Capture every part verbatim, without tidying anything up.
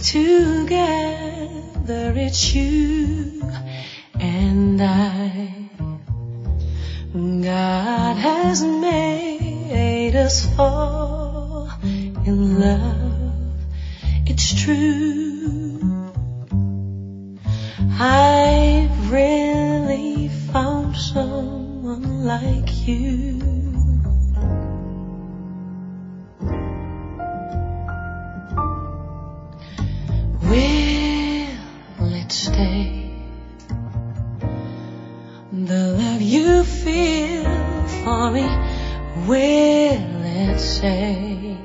together, it's you and I. God has made us fall in love, it's true. I've really found someone like you. Will it stay? The love you feel for me, will it say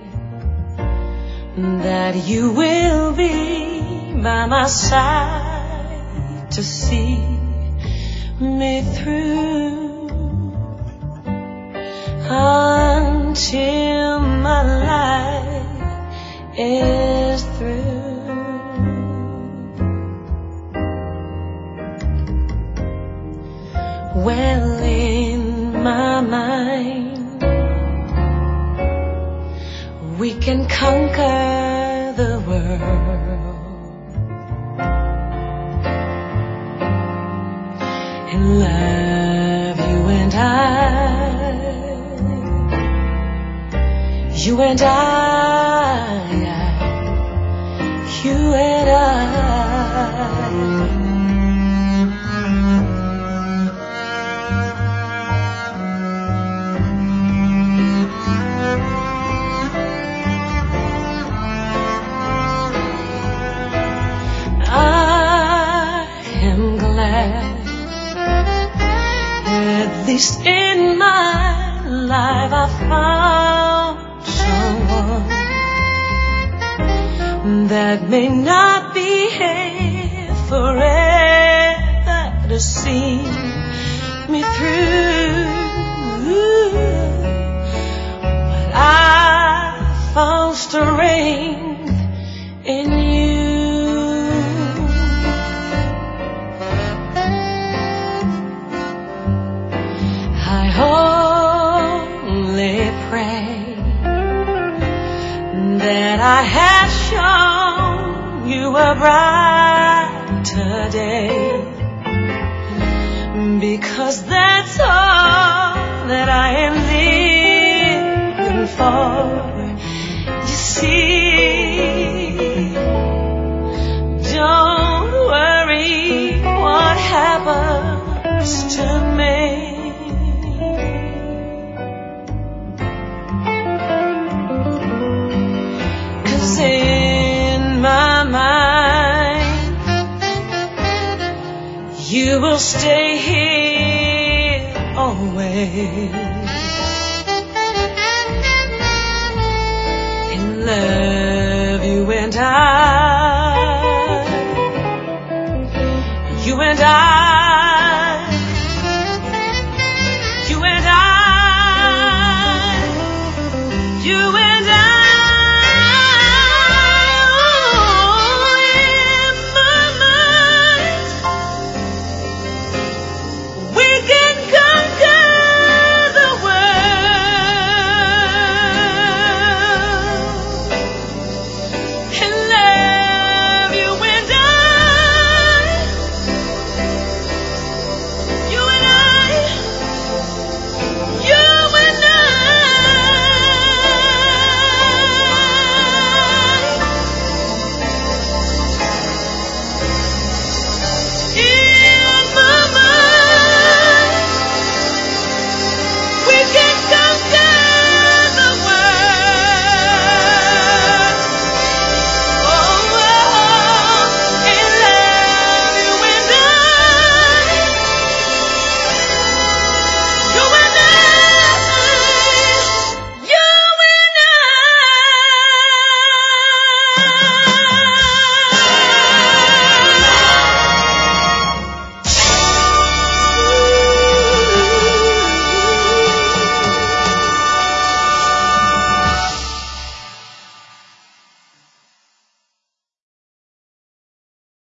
that you will be by my side to see me through until my life is through? Well, in my mind, we can conquer the world in love, you and I, you and I, you and I. At least in my life I found someone that may not be here forever to see me through, but I found strength in you. That I have shown you a brighter day, because that's all that I am living for. You see, don't worry what happens to me. In my mind, you will stay here always. In love, you and I, you and I.